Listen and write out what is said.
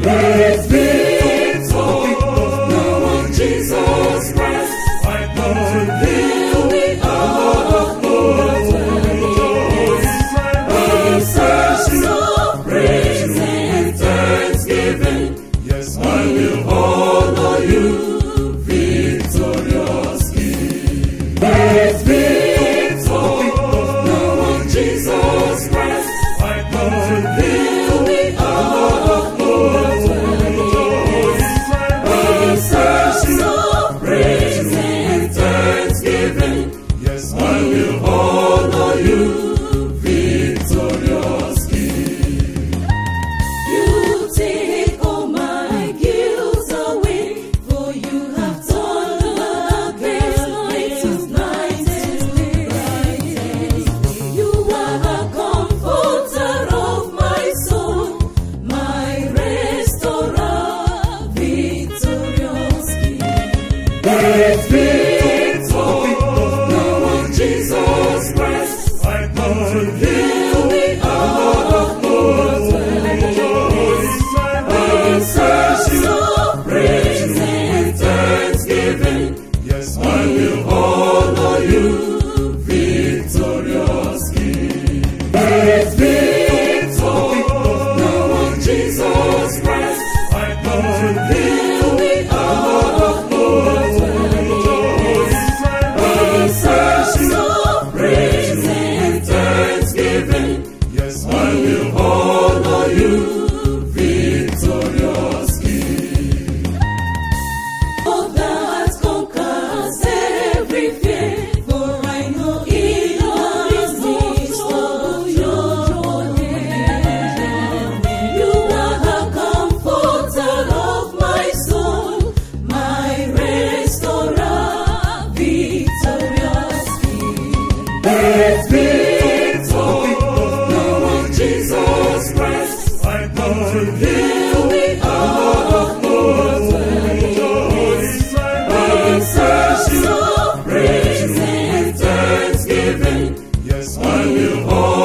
It's victory. Now on Jesus Christ, I come to fill me out of glory. A sense of praise and thanksgiving. Yes, I will honor you, victorious King. It's victory. Now on Jesus Christ, I come to fill me out of glory. A sense of praise and thanksgiving. Yes, I will honor you, victorious King. You take all my guilt away, for you have turned against night to night and day. You are a comforter of my soul, my restorer, victorious King. It's victory. Now on Jesus Christ, I come to fill me out of glory. A sense of praise and thanksgiving. Yes, I will honor you, victorious King. It's victory. Now on Jesus Christ, I come to fill me out of glory. A sense of praise and thanksgiving. Yes, I will honor you, victorious King. Oh, that conquers every fear, for I know in all is midst of your name. You are the comforter of my soul, my restorer, victorious King. It's victory. Now on Jesus Christ, I come to fill me out of glory. A sense of praise and thanksgiving. Yes, I will honor